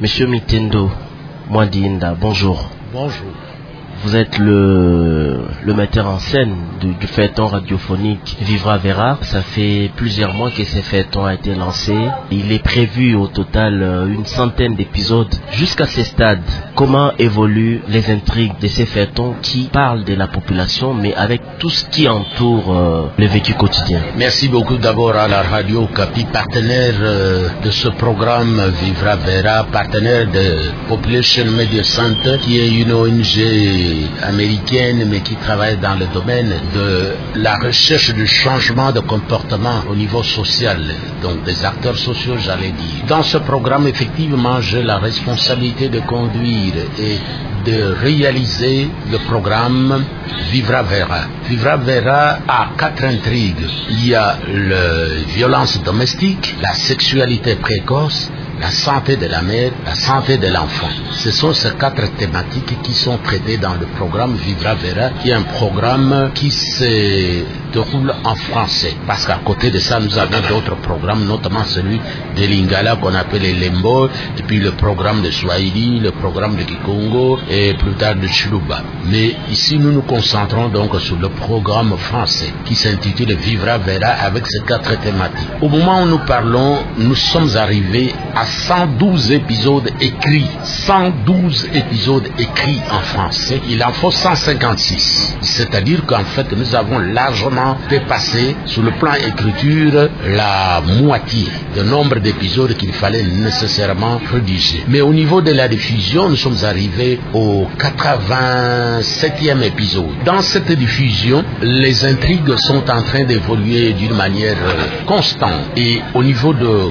Monsieur Mitendo Mwandinda, bonjour. Bonjour. Vous êtes le metteur en scène du feuilleton radiophonique Vivra Vera. Ça fait plusieurs mois que ce feuilleton a été lancé. Il est prévu au total une centaine d'épisodes. Jusqu'à ce stade, comment évoluent les intrigues de ces feuilletons qui parlent de la population, mais avec tout ce qui entoure le vécu quotidien? Merci beaucoup d'abord à la radio Capi, partenaire de ce programme Vivra Vera, partenaire de Population Media Center, qui est une ONG américaine mais qui travaille dans le domaine de la recherche du changement de comportement au niveau social, donc des acteurs sociaux, j'allais dire. Dans ce programme, effectivement, j'ai la responsabilité de conduire et de réaliser le programme Vivra Vera. Vivra Vera a 4 intrigues. Il y a la violence domestique, la sexualité précoce, la santé de la mère, la santé de l'enfant. Ce sont ces 4 thématiques qui sont traitées dans le programme Vivra Vera, qui est un programme qui se déroule en français. Parce qu'à côté de ça, nous avons d'autres programmes, notamment celui de Lingala qu'on appelle les Lembo, et puis le programme de Swahili, le programme de Kikongo, et plus tard de Chiluba. Mais ici, nous nous concentrons donc sur le programme français qui s'intitule Vivra Vera avec ces 4 thématiques. Au moment où nous parlons, nous sommes arrivés à 112 épisodes écrits. 112 épisodes écrits en français. Il en faut 156. C'est-à-dire qu'en fait, nous avons largement dépassé, sur le plan écriture, la moitié du nombre d'épisodes qu'il fallait nécessairement rédiger. Mais au niveau de la diffusion, nous sommes arrivés au 87e épisode. Dans cette diffusion, les intrigues sont en train d'évoluer d'une manière constante. Et au niveau de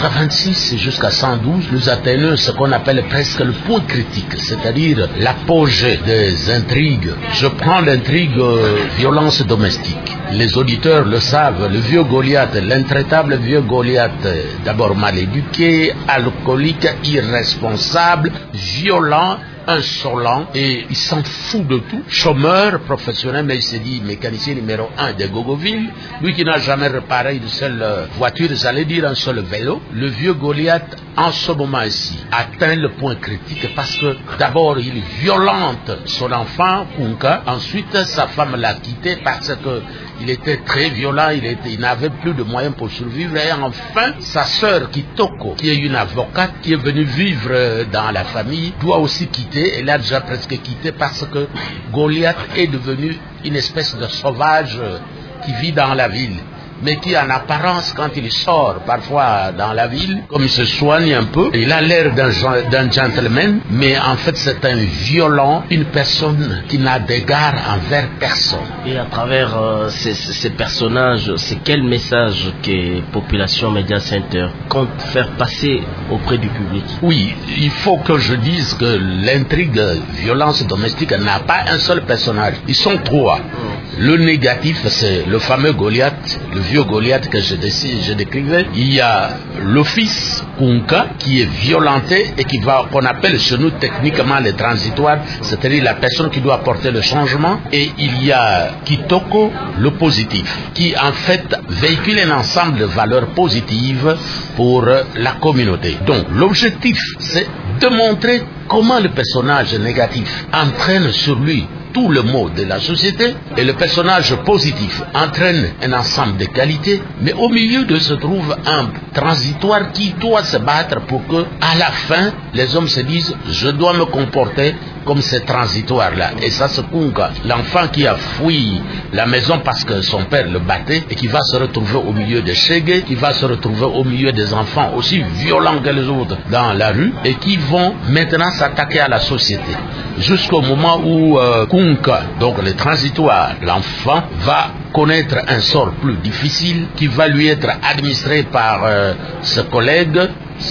86 jusqu'à 112, nous atteignons ce qu'on appelle presque le point critique, c'est-à-dire l'apogée des intrigues. Je prends l'intrigue violence domestique. Les auditeurs le savent, le vieux Goliath, l'intraitable vieux Goliath, d'abord mal éduqué, alcoolique, irresponsable, violent, insolent, et il s'en fout de tout, chômeur professionnel, mais il s'est dit mécanicien numéro 1 de Gogoville, lui qui n'a jamais réparé une seule voiture, j'allais dire un seul vélo. Le vieux Goliath, en ce moment ici, atteint le point critique parce que d'abord il violente son enfant, Kunka, ensuite sa femme l'a quitté parce que il était très violent, il n'avait plus de moyens pour survivre, et enfin sa sœur Kitoko, qui est une avocate, qui est venue vivre dans la famille, doit aussi quitter. Elle a déjà presque quitté parce que Goliath est devenu une espèce de sauvage qui vit dans la ville, mais qui en apparence, quand il sort parfois dans la ville, comme il se soigne un peu, il a l'air d'un gentleman, mais en fait c'est un violent, une personne qui n'a d'égard envers personne. Et à travers ces personnages, c'est quel message que Population Media Center compte faire passer auprès du public? Oui, il faut que je dise que l'intrigue violence domestique n'a pas un seul personnage, ils sont 3. Le négatif, c'est le fameux Goliath, le vieux Goliath que je décrivais. Il y a le fils Kunka qui est violenté et qu'on appelle chez nous techniquement le transitoire, c'est-à-dire la personne qui doit apporter le changement. Et il y a Kitoko, le positif, qui en fait véhicule un ensemble de valeurs positives pour la communauté. Donc l'objectif, c'est de montrer comment le personnage négatif entraîne sur lui tout le mot de la société, et le personnage positif entraîne un ensemble de qualités, mais au milieu de se trouve un transitoire qui doit se battre pour que, à la fin, les hommes se disent « je dois me comporter comme ce transitoire-là ». Et ça se Kunka, l'enfant qui a fui la maison parce que son père le battait, et qui va se retrouver au milieu des Shege, qui va se retrouver au milieu des enfants aussi violents que les autres dans la rue, et qui vont maintenant s'attaquer à la société. Jusqu'au moment où Kunka, donc le transitoire, l'enfant, va connaître un sort plus difficile qui va lui être administré par ce collègue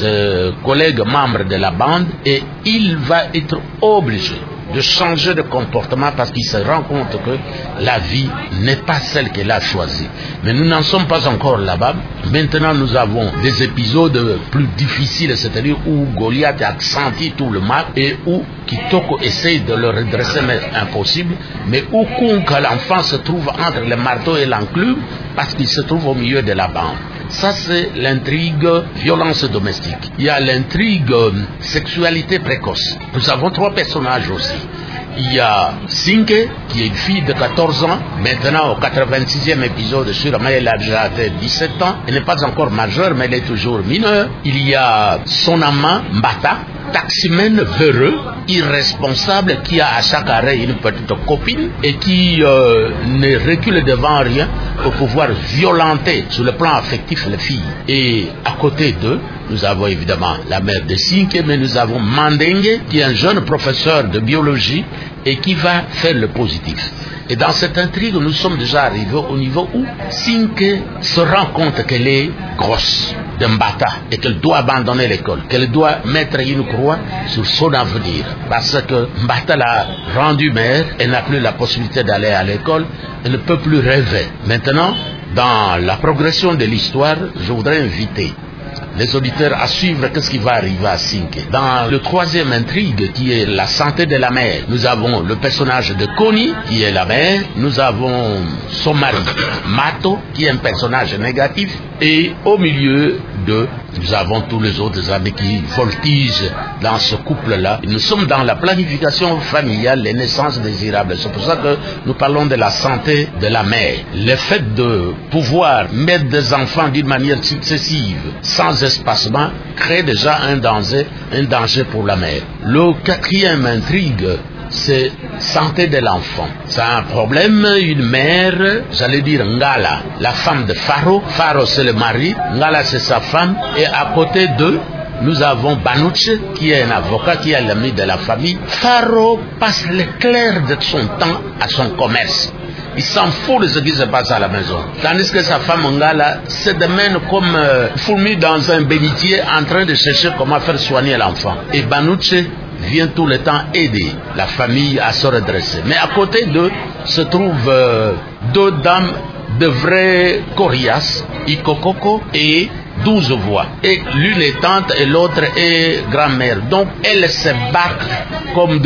membre de la bande, et il va être obligé de changer de comportement parce qu'il se rend compte que la vie n'est pas celle qu'il a choisie. Mais nous n'en sommes pas encore là-bas. Maintenant, nous avons des épisodes plus difficiles, c'est-à-dire où Goliath a senti tout le mal et où Kitoko essaye de le redresser, mais impossible. Mais où Kunka, l'enfant, se trouve entre le marteau et l'enclume parce qu'il se trouve au milieu de la bande. Ça, c'est l'intrigue violence domestique. Il y a l'intrigue sexualité précoce. Nous avons 3 personnages aussi. Il y a Sinke, qui est une fille de 14 ans. Maintenant, au 86e épisode sur la elle a déjà atteint 17 ans. Elle n'est pas encore majeure, mais elle est toujours mineure. Il y a son amant, Mbata, taximène véreux, irresponsable, qui a à chaque arrêt une petite copine et qui ne recule devant rien pour pouvoir violenter sur le plan affectif les filles. Et à côté d'eux, nous avons évidemment la mère de Sinke, mais nous avons Mandengue, qui est un jeune professeur de biologie et qui va faire le positif. Et dans cette intrigue, nous sommes déjà arrivés au niveau où Sinke se rend compte qu'elle est grosse de Mbata et qu'elle doit abandonner l'école, qu'elle doit mettre une croix sur son avenir. Parce que Mbata l'a rendue mère, elle n'a plus la possibilité d'aller à l'école, elle ne peut plus rêver. Maintenant, dans la progression de l'histoire, je voudrais inviter les auditeurs à suivre qu'est-ce qui va arriver à Sinke. Dans le 3e intrigue, qui est la santé de la mère, nous avons le personnage de Koni, qui est la mère, nous avons son mari, Mato, qui est un personnage négatif, et au milieu nous avons tous les autres amis qui voltigent dans ce couple-là. Nous sommes dans la planification familiale, les naissances désirables. C'est pour ça que nous parlons de la santé de la mère. Le fait de pouvoir mettre des enfants d'une manière successive, sans espacement, crée déjà un danger pour la mère. Le 4e intrigue, c'est santé de l'enfant. C'est un problème, une mère, j'allais dire Ngala, la femme de Faro. Faro, c'est le mari, Ngala, c'est sa femme, et à côté d'eux, nous avons Banouche, qui est un avocat, qui est l'ami de la famille. Faro passe le clair de son temps à son commerce. Il s'en fout de ce qui se passe à la maison. Tandis que sa femme Ngala se démène comme fourmi dans un bénitier en train de chercher comment faire soigner l'enfant. Et Banouche vient tout le temps aider la famille à se redresser. Mais à côté d'eux se trouvent 2 dames de vrais coriaces, Ikokoko et 12 voix. Et l'une est tante et l'autre est grand-mère. Donc elles se battent comme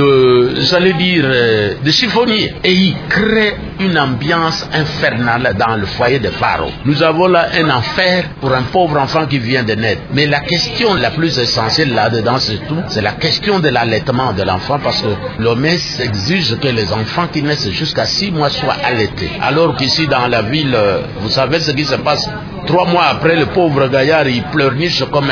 de chiffonniers. Et ils créent une ambiance infernale dans le foyer de Faro. Nous avons là un enfer pour un pauvre enfant qui vient de naître. Mais la question la plus essentielle là-dedans, c'est la question de l'allaitement de l'enfant, parce que l'OMS exige que les enfants qui naissent jusqu'à 6 mois soient allaités. Alors qu'ici dans la ville, vous savez ce qui se passe 3 mois après, le pauvre gaillard, il pleurniche comme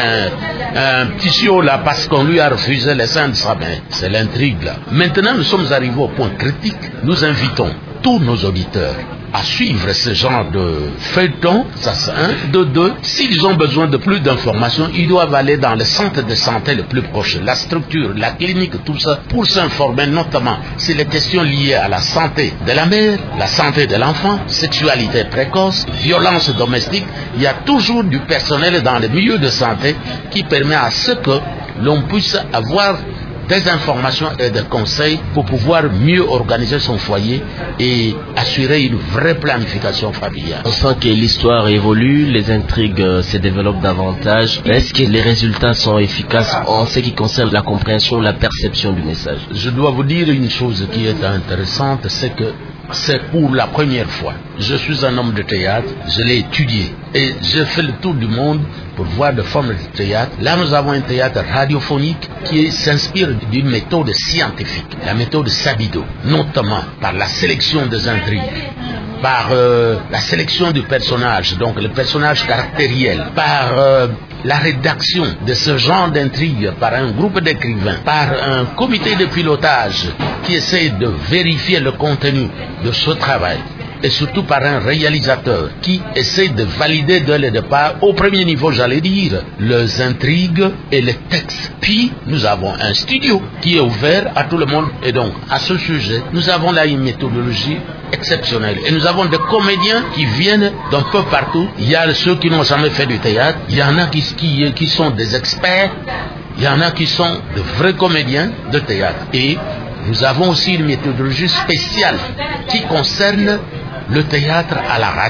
un petit chiot là, parce qu'on lui a refusé les seins de sa mère. C'est l'intrigue là. Maintenant, nous sommes arrivés au point critique. Nous invitons tous nos auditeurs à suivre ce genre de feuilleton, ça c'est 1. De 2, s'ils ont besoin de plus d'informations, ils doivent aller dans le centre de santé le plus proche, la structure, la clinique, tout ça, pour s'informer notamment sur les questions liées à la santé de la mère, la santé de l'enfant, sexualité précoce, violence domestique. Il y a toujours du personnel dans les milieux de santé qui permet à ce que l'on puisse avoir des informations et des conseils pour pouvoir mieux organiser son foyer et assurer une vraie planification familiale. On sent que l'histoire évolue, les intrigues se développent davantage. Est-ce que les résultats sont efficaces en ce qui concerne la compréhension, la perception du message? Je dois vous dire une chose qui est intéressante, c'est que c'est pour la première fois. Je suis un homme de théâtre, je l'ai étudié et j'ai fait le tour du monde pour voir des formes de théâtre. Là, nous avons un théâtre radiophonique qui s'inspire d'une méthode scientifique, la méthode Sabido, notamment par la sélection des intrigues, par la sélection du personnage, donc le personnage caractériel, par la rédaction de ce genre d'intrigue par un groupe d'écrivains, par un comité de pilotage qui essaie de vérifier le contenu de ce travail, et surtout par un réalisateur qui essaie de valider dès le départ, au premier niveau, j'allais dire, les intrigues et les textes. Puis, nous avons un studio qui est ouvert à tout le monde. Et donc, à ce sujet, nous avons là une méthodologie exceptionnelle. Et nous avons des comédiens qui viennent d'un peu partout. Il y a ceux qui n'ont jamais fait du théâtre. Il y en a qui sont des experts. Il y en a qui sont de vrais comédiens de théâtre. Et nous avons aussi une méthodologie spéciale qui concerne le théâtre à la radio.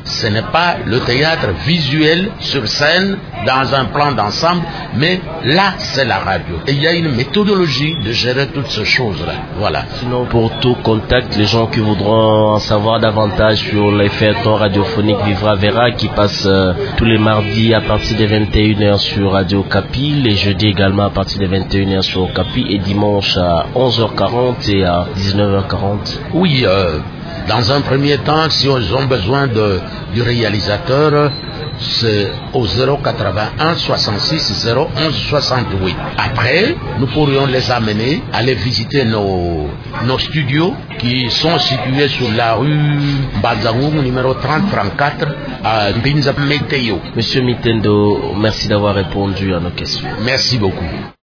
ce n'est pas le théâtre visuel sur scène dans un plan d'ensemble, mais là c'est la radio. Et il y a une méthodologie de gérer toutes ces choses-là. Voilà. Sinon, pour tout contact, les gens qui voudront en savoir davantage sur les feuilletons radiophoniques Vivra Vera qui passent tous les mardis à partir de 21h sur Radio Okapi, les jeudis également à partir de 21h sur Okapi et dimanche à 11h40 et à 19h40. Oui, dans un premier temps, si ils ont besoin du réalisateur, c'est au 081 66 011 68. Après, nous pourrions les amener à aller visiter nos studios qui sont situés sur la rue Bazangou, numéro 3034 à Binza Meteo. Monsieur Mitendo, merci d'avoir répondu à nos questions. Merci beaucoup.